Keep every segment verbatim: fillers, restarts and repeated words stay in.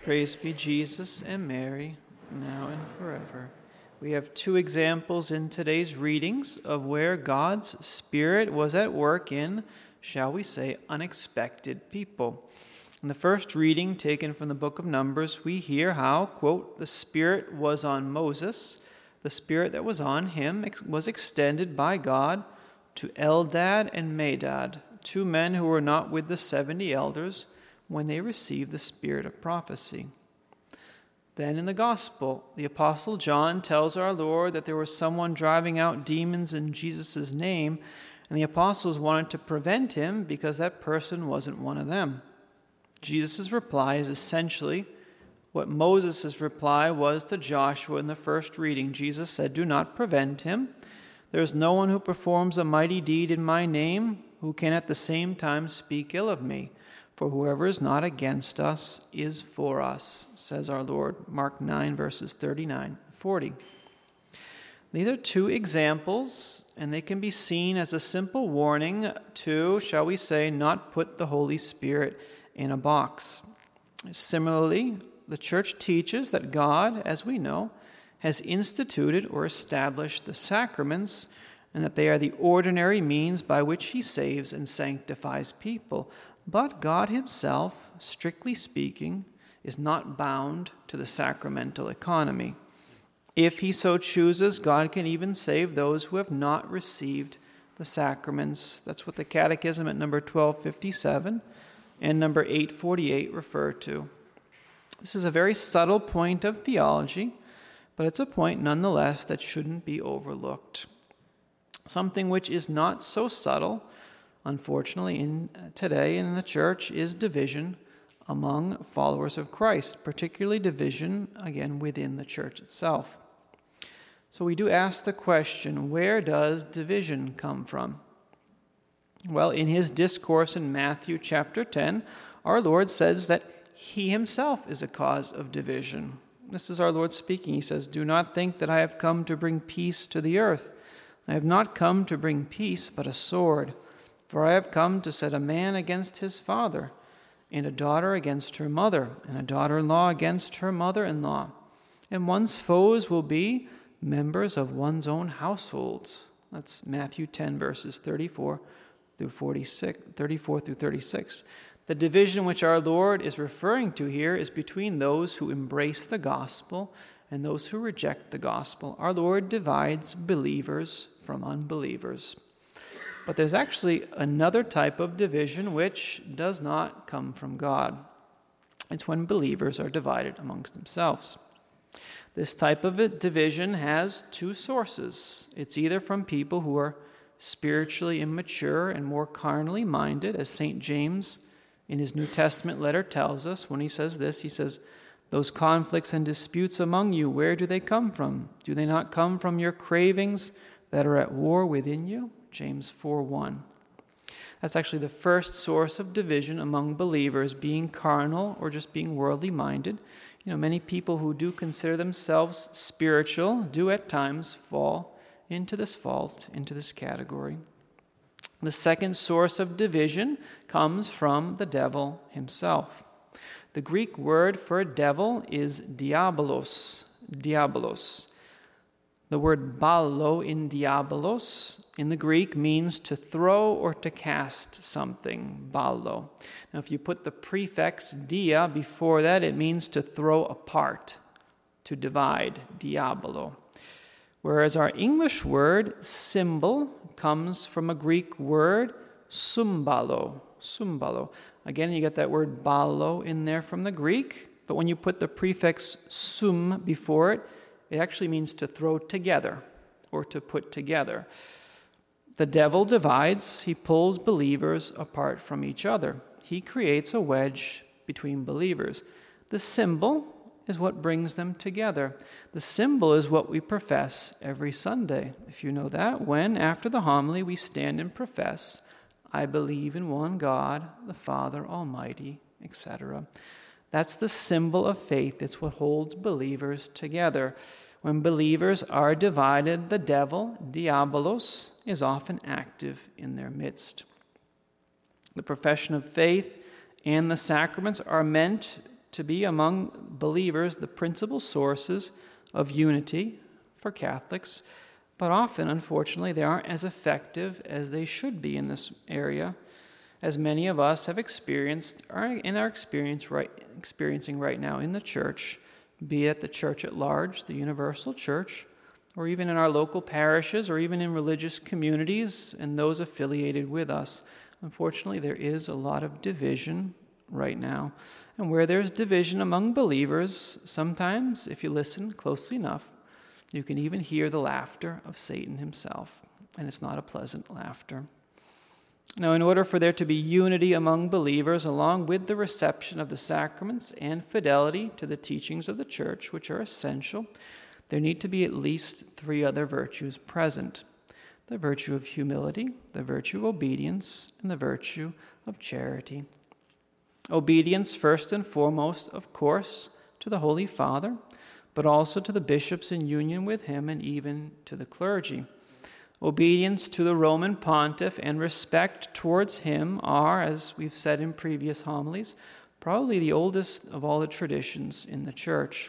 Praise be Jesus and Mary, now and forever. We have two examples in today's readings of where God's Spirit was at work in, shall we say, unexpected people. In the first reading taken from the book of Numbers, we hear how, quote, the Spirit was on Moses. The Spirit that was on him was extended by God to Eldad and Medad, two men who were not with the seventy elders when they received the spirit of prophecy. Then in the Gospel, the Apostle John tells our Lord that there was someone driving out demons in Jesus' name, and the apostles wanted to prevent him because that person wasn't one of them. Jesus' reply is essentially what Moses' reply was to Joshua in the first reading. Jesus said, "Do not prevent him. There is no one who performs a mighty deed in my name who can at the same time speak ill of me. For whoever is not against us is for us," says our Lord. Mark nine, verses thirty-nine and forty. These are two examples, and they can be seen as a simple warning to, shall we say, not put the Holy Spirit in a box. Similarly, the church teaches that God, as we know, has instituted or established the sacraments, and that they are the ordinary means by which he saves and sanctifies people. But God himself, strictly speaking, is not bound to the sacramental economy. If he so chooses, God can even save those who have not received the sacraments. That's what the Catechism at number twelve fifty-seven and number eight forty-eight refer to. This is a very subtle point of theology, but it's a point nonetheless that shouldn't be overlooked. Something which is not so subtle, unfortunately, in today in the church, is division among followers of Christ, particularly division, again, within the church itself. So we do ask the question, where does division come from? Well, in his discourse in Matthew chapter ten, our Lord says that he himself is a cause of division. This is our Lord speaking. He says, "Do not think that I have come to bring peace to the earth. I have not come to bring peace, but a sword. For I have come to set a man against his father, and a daughter against her mother, and a daughter-in-law against her mother-in-law. And one's foes will be members of one's own household." That's Matthew ten, verses thirty-four through forty-six, thirty-four through thirty-six. The division which our Lord is referring to here is between those who embrace the gospel and those who reject the gospel. Our Lord divides believers from unbelievers. But there's actually another type of division which does not come from God. It's when believers are divided amongst themselves. This type of division has two sources. It's either from people who are spiritually immature and more carnally minded, as Saint James in his New Testament letter tells us when he says this. He says, "Those conflicts and disputes among you, where do they come from? Do they not come from your cravings that are at war within you?" James four one. That's actually the first source of division among believers, being carnal or just being worldly minded. You know, many people who do consider themselves spiritual do at times fall into this fault, into this category. The second source of division comes from the devil himself. The Greek word for devil is diabolos, diabolos. The word ballo in diabolos in the Greek means to throw or to cast something, ballo. Now if you put the prefix dia before that, it means to throw apart, to divide, diabolo. Whereas our English word symbol comes from a Greek word sumbalo, sumbalo. Again, you get that word ballo in there from the Greek, but when you put the prefix sum before it, it actually means to throw together or to put together. The devil divides, he pulls believers apart from each other. He creates a wedge between believers. The symbol is what brings them together. The symbol is what we profess every Sunday. If you know that, when after the homily we stand and profess, "I believe in one God, the Father Almighty," et cetera. That's the symbol of faith. It's what holds believers together. When believers are divided, the devil, diabolos, is often active in their midst. The profession of faith and the sacraments are meant to be among believers the principal sources of unity for Catholics, but often, unfortunately, they aren't as effective as they should be in this area, as many of us have experienced, are in our experience right, experiencing right now in the church, be it the church at large, the universal church, or even in our local parishes, or even in religious communities and those affiliated with us. Unfortunately, there is a lot of division right now. And where there's division among believers, sometimes, if you listen closely enough, you can even hear the laughter of Satan himself. And it's not a pleasant laughter. Now, in order for there to be unity among believers, along with the reception of the sacraments and fidelity to the teachings of the church, which are essential, there need to be at least three other virtues present: the virtue of humility, the virtue of obedience, and the virtue of charity. Obedience, first and foremost, of course, to the Holy Father, but also to the bishops in union with him, and even to the clergy. Obedience to the Roman pontiff and respect towards him are, as we've said in previous homilies, probably the oldest of all the traditions in the church.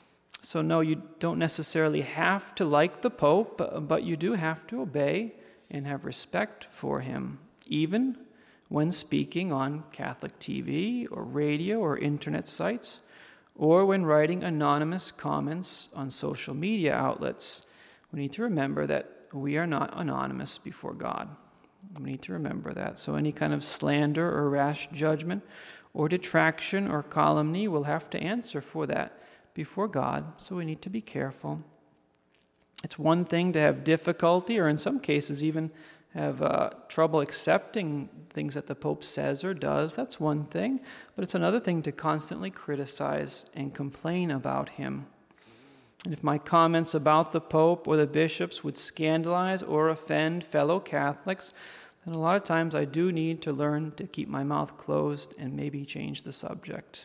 So no, you don't necessarily have to like the Pope, but you do have to obey and have respect for him, even when speaking on Catholic T V or radio or internet sites, or when writing anonymous comments on social media outlets. We need to remember that we are not anonymous before God. We need to remember that. So any kind of slander or rash judgment or detraction or calumny, will have to answer for that before God, so we need to be careful. It's one thing to have difficulty, or in some cases even have uh, trouble accepting things that the Pope says or does. That's one thing. But it's another thing to constantly criticize and complain about him. And if my comments about the Pope or the bishops would scandalize or offend fellow Catholics, then a lot of times I do need to learn to keep my mouth closed and maybe change the subject.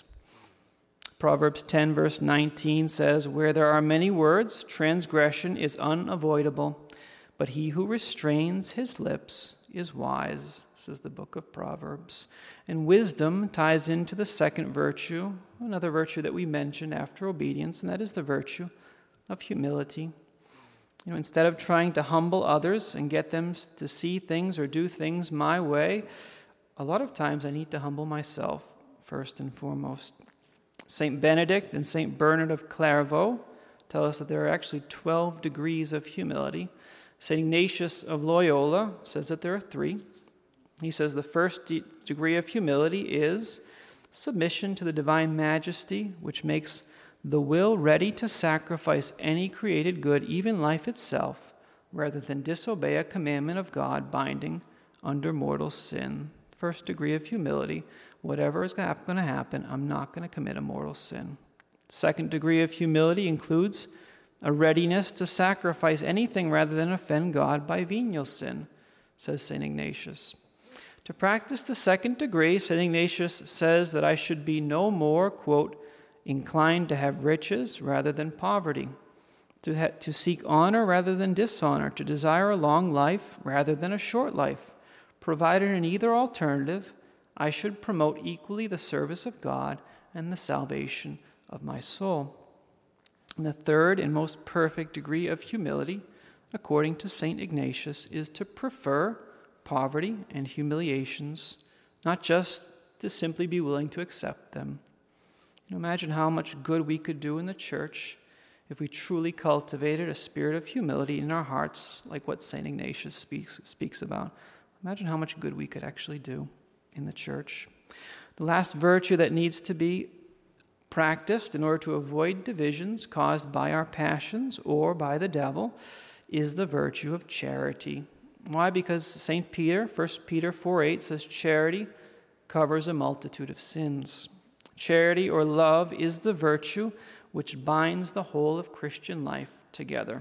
Proverbs ten, verse nineteen says, "Where there are many words, transgression is unavoidable, but he who restrains his lips is wise," says the book of Proverbs. And wisdom ties into the second virtue, another virtue that we mentioned after obedience, and that is the virtue of humility. You know, instead of trying to humble others and get them to see things or do things my way, a lot of times I need to humble myself first and foremost. Saint Benedict and Saint Bernard of Clairvaux tell us that there are actually twelve degrees of humility. Saint Ignatius of Loyola says that there are three. He says the first de- degree of humility is submission to the divine majesty, which makes the will ready to sacrifice any created good, even life itself, rather than disobey a commandment of God binding under mortal sin. First degree of humility: whatever is going to happen, I'm not going to commit a mortal sin. Second degree of humility includes a readiness to sacrifice anything rather than offend God by venial sin, says Saint Ignatius. To practice the second degree, Saint Ignatius says that I should be no more, quote, inclined to have riches rather than poverty, to, ha- to seek honor rather than dishonor, to desire a long life rather than a short life. Provided in either alternative, I should promote equally the service of God and the salvation of my soul. And the third and most perfect degree of humility, according to Saint Ignatius, is to prefer poverty and humiliations, not just to simply be willing to accept them. You know, imagine how much good we could do in the church if we truly cultivated a spirit of humility in our hearts, like what Saint Ignatius speaks, speaks about. Imagine how much good we could actually do in the church. The last virtue that needs to be practiced in order to avoid divisions caused by our passions or by the devil is the virtue of charity. Why? Because Saint Peter, First Peter four eight says, charity covers a multitude of sins. Charity or love is the virtue which binds the whole of Christian life together.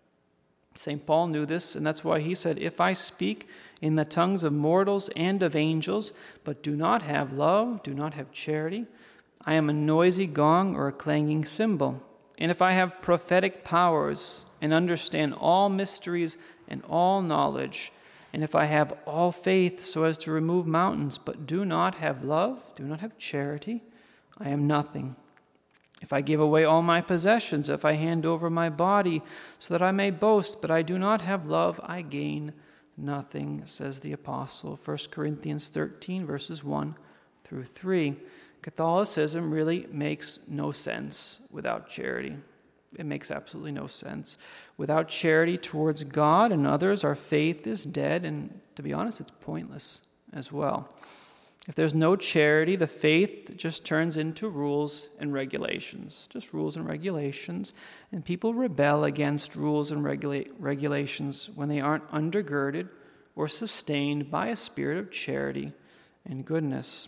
Saint Paul knew this, and that's why he said, "If I speak in the tongues of mortals and of angels, but do not have love, do not have charity, I am a noisy gong or a clanging cymbal. And if I have prophetic powers and understand all mysteries and all knowledge, and if I have all faith so as to remove mountains, but do not have love, do not have charity, I am nothing. If I give away all my possessions, if I hand over my body so that I may boast, but I do not have love, I gain nothing, says the apostle. First Corinthians thirteen, verses one through three. Catholicism really makes no sense without charity. It makes absolutely no sense. Without charity towards God and others, our faith is dead, and to be honest, it's pointless as well. If there's no charity, the faith just turns into rules and regulations, just rules and regulations, and people rebel against rules and regula- regulations when they aren't undergirded or sustained by a spirit of charity and goodness.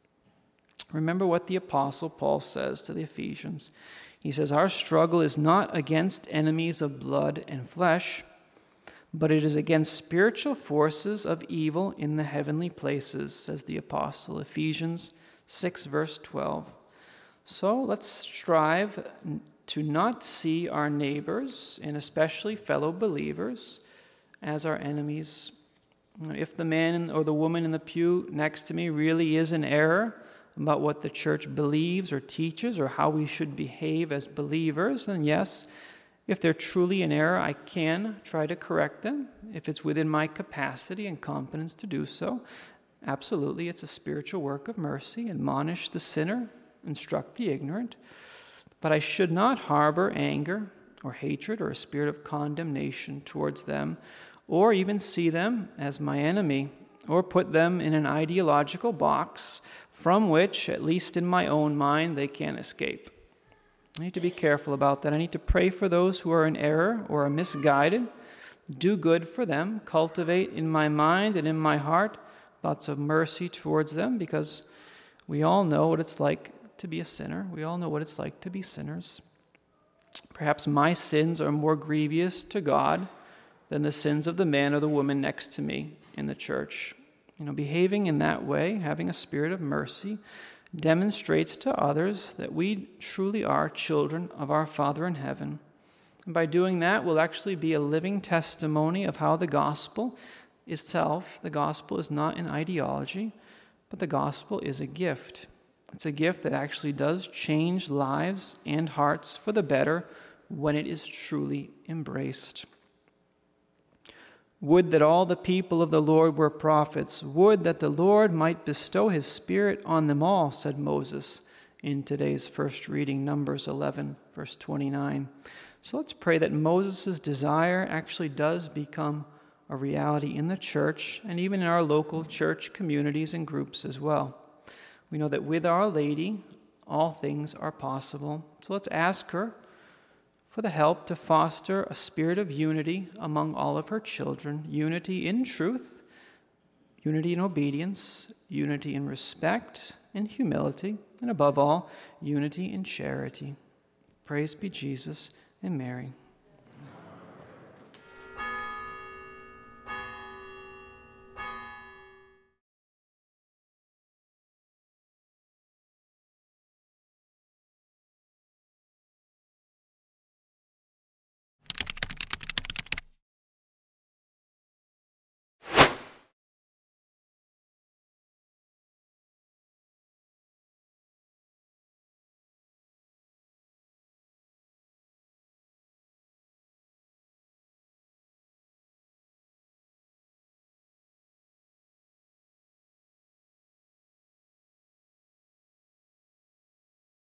Remember what the Apostle Paul says to the Ephesians. He says, "Our struggle is not against enemies of blood and flesh, but it is against spiritual forces of evil in the heavenly places," says the apostle. Ephesians six, verse twelve. So let's strive to not see our neighbors, and especially fellow believers, as our enemies. If the man or the woman in the pew next to me really is in error about what the church believes or teaches or how we should behave as believers, then yes, if they're truly in error, I can try to correct them if it's within my capacity and competence to do so. Absolutely, it's a spiritual work of mercy. Admonish the sinner, instruct the ignorant. But I should not harbor anger or hatred or a spirit of condemnation towards them, or even see them as my enemy, or put them in an ideological box from which, at least in my own mind, they can't escape. I need to be careful about that. I need to pray for those who are in error or are misguided, do good for them, cultivate in my mind and in my heart thoughts of mercy towards them, because we all know what it's like to be a sinner. We all know what it's like to be sinners. Perhaps my sins are more grievous to God than the sins of the man or the woman next to me in the church. You know, behaving in that way, having a spirit of mercy, demonstrates to others that we truly are children of our Father in heaven. And by doing that, we'll actually be a living testimony of how the gospel itself, the gospel is not an ideology, but the gospel is a gift. It's a gift that actually does change lives and hearts for the better when it is truly embraced. Would that all the people of the Lord were prophets. Would that the Lord might bestow his Spirit on them all, said Moses in today's first reading, Numbers eleven, verse twenty-nine. So let's pray that Moses' desire actually does become a reality in the church and even in our local church communities and groups as well. We know that with Our Lady, all things are possible. So let's ask her for the help to foster a spirit of unity among all of her children, unity in truth, unity in obedience, unity in respect and humility, and above all, unity in charity. Praise be Jesus and Mary.